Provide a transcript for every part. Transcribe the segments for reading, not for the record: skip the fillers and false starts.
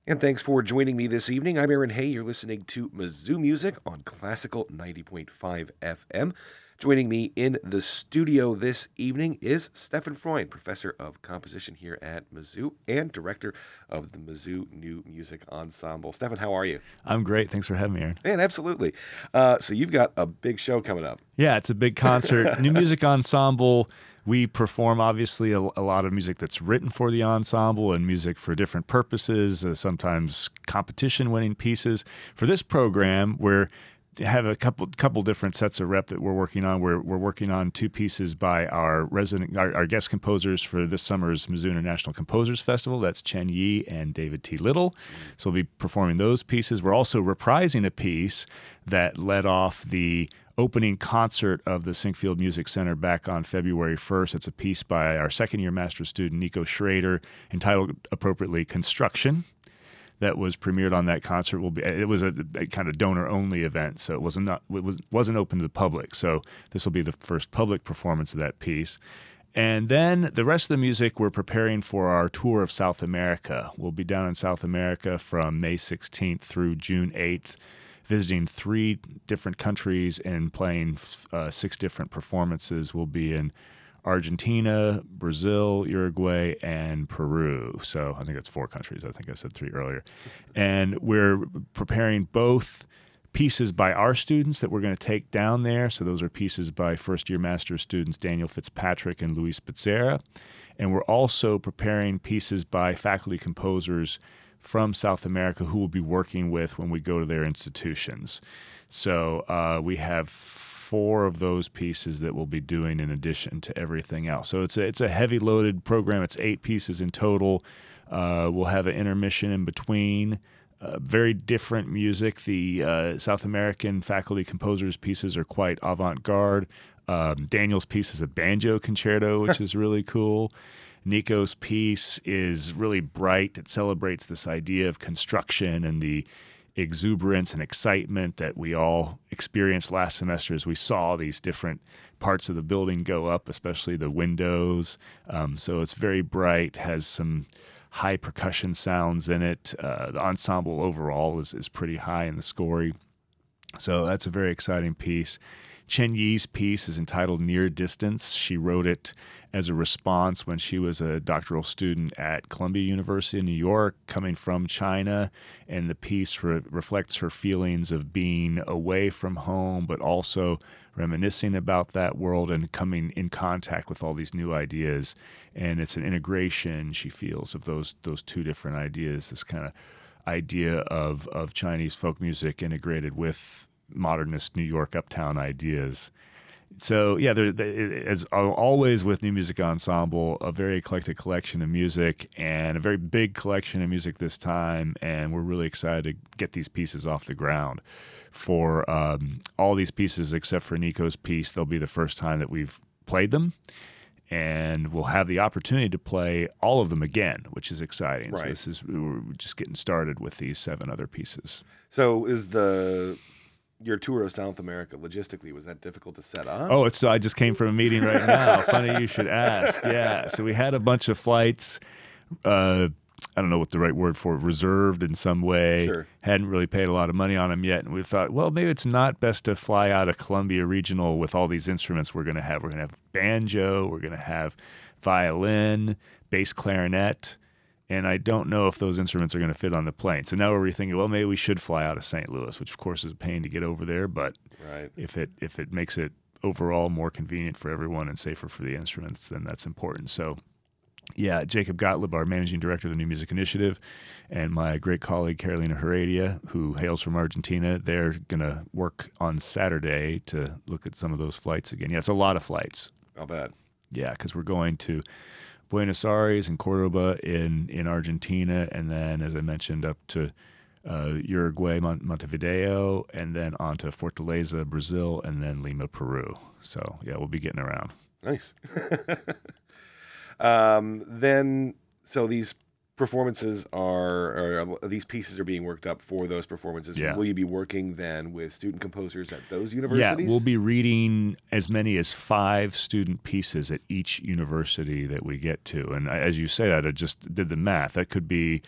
And thanks for joining me this evening. I'm Aaron Hay. You're listening to Mizzou Music on Classical 90.5 FM. Joining me in the studio this evening is Stefan Freund, professor of composition here at Mizzou and director of the Mizzou New Music Ensemble. Stefan, how are you? I'm great. Thanks for having me, Aaron. Man, absolutely. So you've got a big show coming up. Yeah, it's a big concert. New Music Ensemble. We perform, obviously, a lot of music that's written for the ensemble and music for different purposes, sometimes competition-winning pieces. For this program, we have a couple different sets of rep that we're working on. We're working on two pieces by our guest composers for this summer's Mizzou International Composers Festival. That's Chen Yi and David T. Little. So we'll be performing those pieces. We're also reprising a piece that led off the opening concert of the Sinkfield Music Center back on February 1st. It's a piece by our second-year master's student, Nico Schrader, entitled appropriately Construction, that was premiered on that concert. It was a kind of donor-only event, so it wasn't open to the public. So this will be the first public performance of that piece. And then the rest of the music, we're preparing for our tour of South America. We'll be down in South America from May 16th through June 8th, visiting 3 different countries and playing 6 different performances. We'll be in Argentina, Brazil, Uruguay, and Peru. So I think that's 4 countries. I think I said 3 earlier. And we're preparing both pieces by our students that we're going to take down there. So those are pieces by first-year master's students Daniel Fitzpatrick and Luis Pizzera. And we're also preparing pieces by faculty composers from South America who we'll be working with when we go to their institutions. So we have 4 of those pieces that we'll be doing in addition to everything else. So it's a heavy loaded program. It's 8 pieces in total. We'll have an intermission in between. Very different music. The South American faculty composers' pieces are quite avant-garde. Daniel's piece is a banjo concerto, which is really cool. Nico's piece is really bright. It celebrates this idea of construction and the exuberance and excitement that we all experienced last semester as we saw these different parts of the building go up, especially the windows. So it's very bright, has some high percussion sounds in it. The ensemble overall is pretty high in the scoring. So that's a very exciting piece. Chen Yi's piece is entitled Near Distance. She wrote it as a response when she was a doctoral student at Columbia University in New York, coming from China, and the piece reflects her feelings of being away from home, but also reminiscing about that world and coming in contact with all these new ideas. And it's an integration, she feels, of those 2 different ideas, this kind of idea of Chinese folk music integrated with modernist New York uptown ideas. So, yeah, as always with New Music Ensemble, a very eclectic collection of music and a very big collection of music this time, and we're really excited to get these pieces off the ground. For all these pieces, except for Nico's piece, they'll be the first time that we've played them, and we'll have the opportunity to play all of them again, which is exciting. Right. So we're just getting started with these 7 other pieces. So is your tour of South America, logistically, was that difficult to set up? Oh, I just came from a meeting right now. Funny you should ask. Yeah, so we had a bunch of flights. I don't know what the right word for it, reserved in some way. Sure. Hadn't really paid a lot of money on them yet. And we thought, well, maybe it's not best to fly out of Columbia Regional with all these instruments we're going to have. We're going to have banjo, we're going to have violin, bass clarinet, and I don't know if those instruments are going to fit on the plane. So now we're rethinking, well, maybe we should fly out of St. Louis, which of course is a pain to get over there, but right. if it makes it overall more convenient for everyone and safer for the instruments, then that's important. So yeah, Jacob Gottlieb, our managing director of the New Music Initiative, and my great colleague Carolina Heredia, who hails from Argentina, they're going to work on Saturday to look at some of those flights again. Yeah, it's a lot of flights. I'll bet. Yeah, because we're going to Buenos Aires and Cordoba in Argentina, and then, as I mentioned, up to Uruguay, Montevideo, and then on to Fortaleza, Brazil, and then Lima, Peru. So, yeah, we'll be getting around. Nice. So these performances or these pieces are being worked up for those performances. Yeah. Will you be working then with student composers at those universities? Yeah, we'll be reading as many as 5 student pieces at each university that we get to. And as you say that, I just did the math. That could be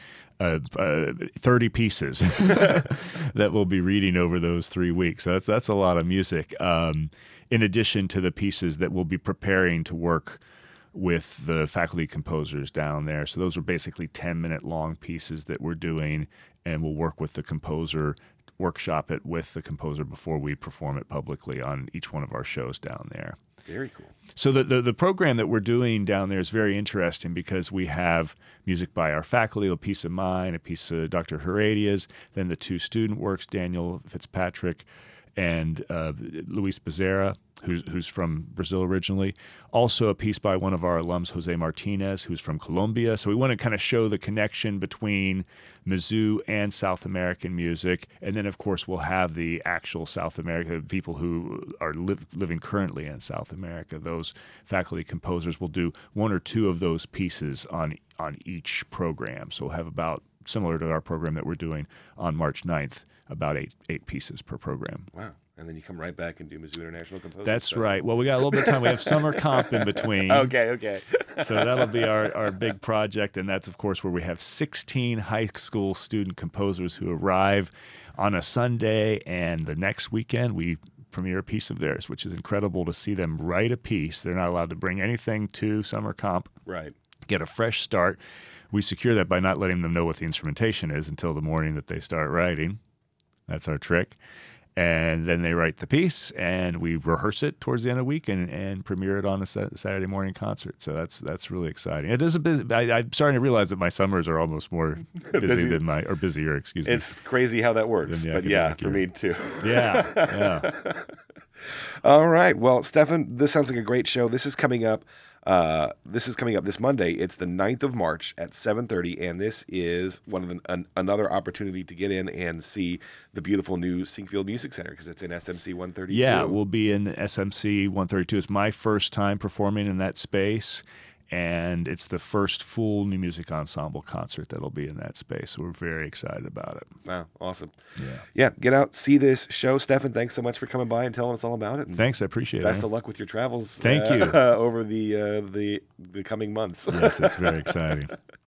30 pieces that we'll be reading over those 3 weeks. So that's a lot of music. In addition to the pieces that we'll be preparing to work with the faculty composers down there. So those are basically 10-minute long pieces that we're doing, and we'll work with the composer, workshop it with the composer before we perform it publicly on each one of our shows down there. Very cool. So the program that we're doing down there is very interesting because we have music by our faculty, a piece of mine, a piece of Dr. Heredia's, then the 2 student works, Daniel Fitzpatrick and Luis Bezerra, who's from Brazil originally. Also a piece by one of our alums, Jose Martinez, who's from Colombia. So we want to kind of show the connection between Mizzou and South American music. And then, of course, we'll have the actual South America people who are living currently in South America. Those faculty composers will do 1 or 2 of those pieces on each program. So we'll have about, similar to our program that we're doing on March 9th, about 8 pieces per program. Wow. And then you come right back and do Mizzou International Composers That's Festival. right. Well, we got a little bit of time. We have summer comp in between. Okay. So that'll be our big project. And that's, of course, where we have 16 high school student composers who arrive on a Sunday. And the next weekend, we premiere a piece of theirs, which is incredible to see them write a piece. They're not allowed to bring anything to summer comp. Right. Get a fresh start. We secure that by not letting them know what the instrumentation is until the morning that they start writing. That's our trick. And then they write the piece, and we rehearse it towards the end of the week and premiere it on a Saturday morning concert. So that's really exciting. It is a busy. I'm starting to realize that my summers are almost more busy than busier. Excuse me. It's crazy how that works, but yeah, for me too. Yeah. All right. Well, Stefan, this sounds like a great show. This is coming up. This Monday. It's the 9th of March at 7:30, and this is another opportunity to get in and see the beautiful new Sinkfield Music Center because it's in SMC 132. Yeah, we'll be in SMC 132. It's my first time performing in that space, and it's the first full new music ensemble concert that'll be in that space. So we're very excited about it. Wow, awesome. Yeah, get out, see this show. Stefan, thanks so much for coming by and telling us all about it. And thanks, I appreciate it. Best of luck with your travels. Thank you. Over the coming months. Yes, it's very exciting.